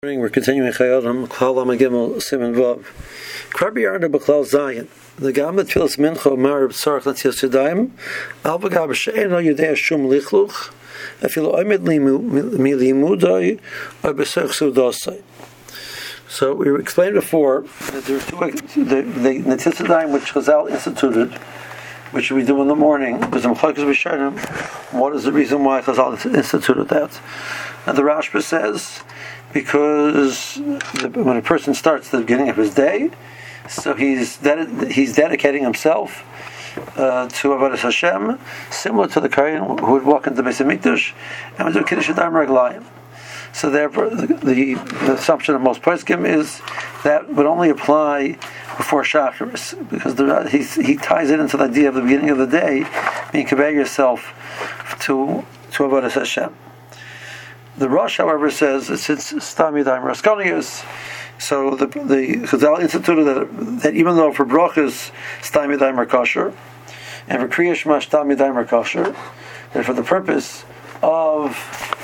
We're continuing Chayodim, Klal Amagimel, Siman Vav. Krabi Yarda B'Klal Zayin. The Gam Tfilas Mincha Marib Tzarech L'Tzias Yadayim. Al V'Gab She'eno Yudei Shum Lichluch. Afilu Omed Milimudai or B'Sech Sudosai. So we explained before that there are two, the Netzias Yadayim which Chazal instituted, which we do in the morning. There's a M'chokes B'Shanim. What is the reason why Chazal instituted that? And the Rashba says, because when a person starts the beginning of his day, so he's dedicating himself to Avodas Hashem, similar to the Kohen who would walk into the Beis Hamikdash and would do Kiddush Yadayim Raglayim. So therefore, the assumption of most poskim is that would only apply before Shacharis, because he ties it into the idea of the beginning of the day, being convey yourself to Avodas Hashem. The Rosh, however, says it's Stam Yadayim Raskonius. So the Chazal instituted that even though for brachas Stam Yadayim are kosher, and for Kriya Shema Stam Yadayim are kosher, that for the purpose of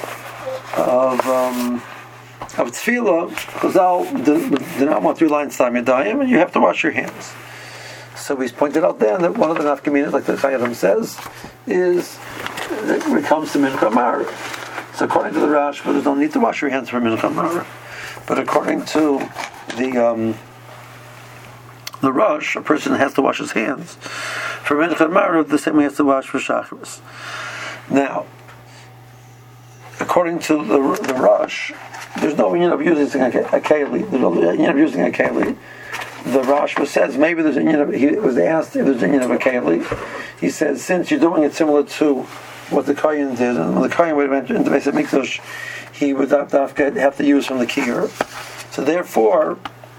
tefillah, Chazal do not want 3 lines Stam Yadayim, and you have to wash your hands. So he's pointed out then that one of the nafkaminas, like the Chayyim says, is that when it comes to Mincha Ma'ariv. So according to the Rash, there's no need to wash your hands for Mincha Ma'ariv. But according to the Rosh, a person has to wash his hands for Mincha Ma'ariv the same way he has to wash for Shacharis. Now, according to the Rosh, there's no union of using a keli. There's no union of using a keli. The Rosh says maybe there's a union of. He was asked if there's a union of a keli. He says since you're doing it similar to what the Kohen did, and when the Kohen would enter into the Beis Hamikdash, he would have to use from the kiyur. So therefore,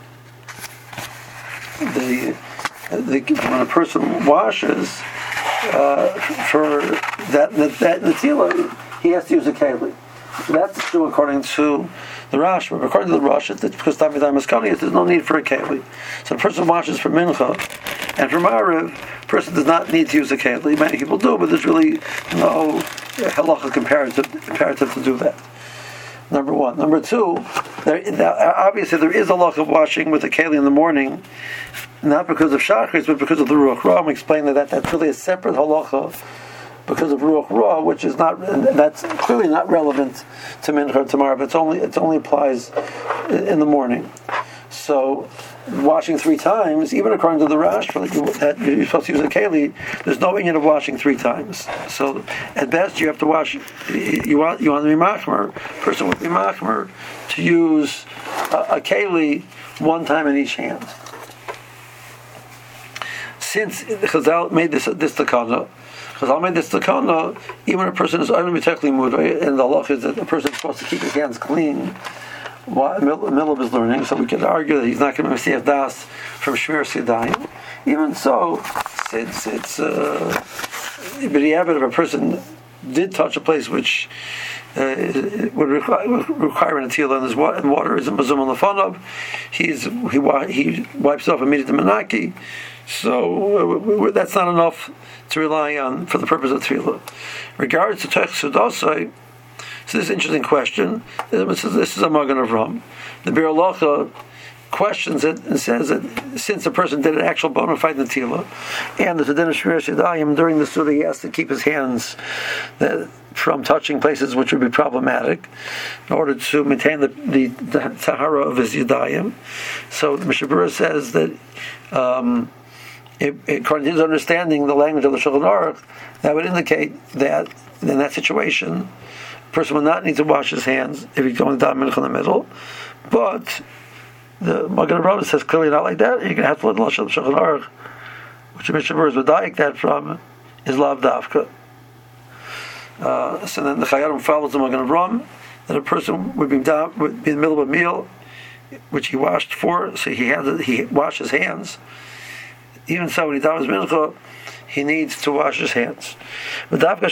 when a person washes for that netila, he has to use a keli. So that's true according to the Rosh. But according to the Rosh, because Tam Yadayim is kali, there's no need for a keli. So a person washes for Mincha and for Ma'ariv, a person does not need to use a keli. Many people do, but there's really no halacha imperative to do that. Number one. Number two, obviously there is a halacha of washing with a keli in the morning, not because of Shacharis, but because of the Ruach Ra. I'm explaining that's really a separate halacha because of Ruach Ra, which is that's clearly not relevant to Mincha tomorrow, but it only applies in the morning. So washing 3 times, even according to the Rash, that you're supposed to use a keli, there's no inyan of washing 3 times. So at best you have to wash. You want to be machmer. Person would be machmer to use a keli 1 time in each hand. Since Chazal made this takana, even a person is only technically muday, and the halacha is that a person is supposed to keep his hands clean in the middle of his learning, so we could argue that he's not going to receive das from Shmir Sidayim. Even so, since it's if a person did touch a place which would require an atila, and water is a mazum on the fanav, he wipes off immediately manaki. So that's not enough to rely on for the purpose of tefillah. Regards to Tech Sudosai, so this is an interesting question. This is a Magen Avram. The Bir Halacha questions it and says that since a person did an actual bona fide netila, and there's a din of Shmir Shidayim during the Suda, he has to keep his hands from touching places which would be problematic in order to maintain the tahara of his Yadayim. So the Mishnah Berurah says that according to his understanding, the language of the Shulchan Aruch, that would indicate that in that situation, a person will not need to wash his hands if he's going down Mincha in the middle. But the Magen Avraham says clearly not like that. You're going to have to let the Shulchan Aruch, which Mishnah Berurah is medayik that from, is lav dafka. So then the Chayyim follows the Magen Avraham that a person would be in the middle of a meal, which he washed for, so he washed his hands. Even so, when he daves Mincha, he needs to wash his hands. Whereas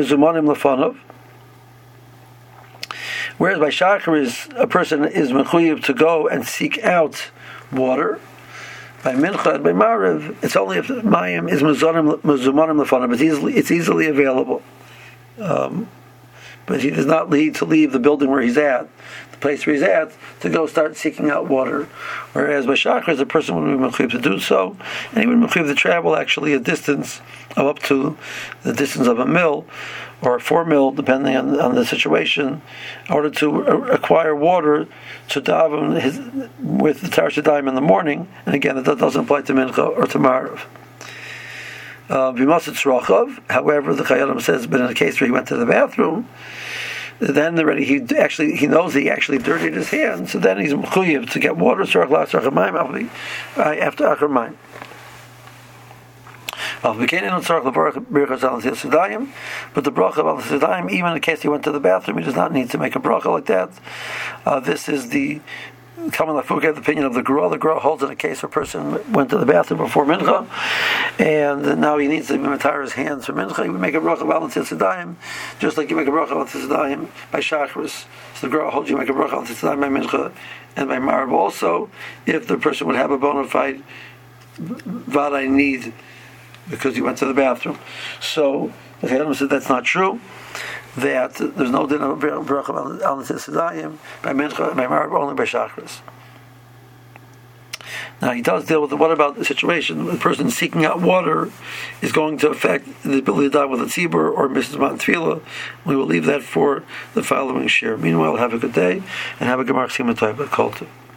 by Shacharis, a person is mechuyev to go and seek out water. By Mincha and by Ma'ariv, it's only if Mayim is mezumanim lefanav, it's easily available. but he does not need to leave the building where he's at, the place where he's at, to go start seeking out water. Whereas by Shachris, the person would be mechuyev to do so, and he would be mechuyev to travel actually a distance of up to the distance of a mil, or 4 mil, depending on the situation, in order to acquire water to daven with the Tar Shadayim in the morning. And again, that doesn't apply to Mincha or to Marav. However, the Chayyim says, but in a case where he went to the bathroom, then already he knows he actually dirtied his hands, so then he's mechuyev to get water after Achar Mayim. But the bracha of Sidayim, even in case he went to the bathroom, he does not need to make a bracha like that. This is the common Lafugah opinion of the Gra. The Gra holds in a case where a person went to the bathroom before Mincha, and now he needs to retire his hands for Mincha. He would make a bracha of Sidayim, just like you make a bracha of Sidayim by Shachris. So the Gra holds you make a bracha of Sidayim by Mincha and by Marav also, if the person would have a bona fide Vadai need because he went to the bathroom. So the Chayyim said that's not true, that there's no din of bracha al Sidayim by Mincha, by Marav, only by Shachris. Now he does deal with what about the situation the person seeking out water is going to affect the ability to dive with a tzibur or Mrs. Matan Tefillah. We will leave that for the following share. Meanwhile, have a good day and have a Gemar Chasima Tov Kol Tov.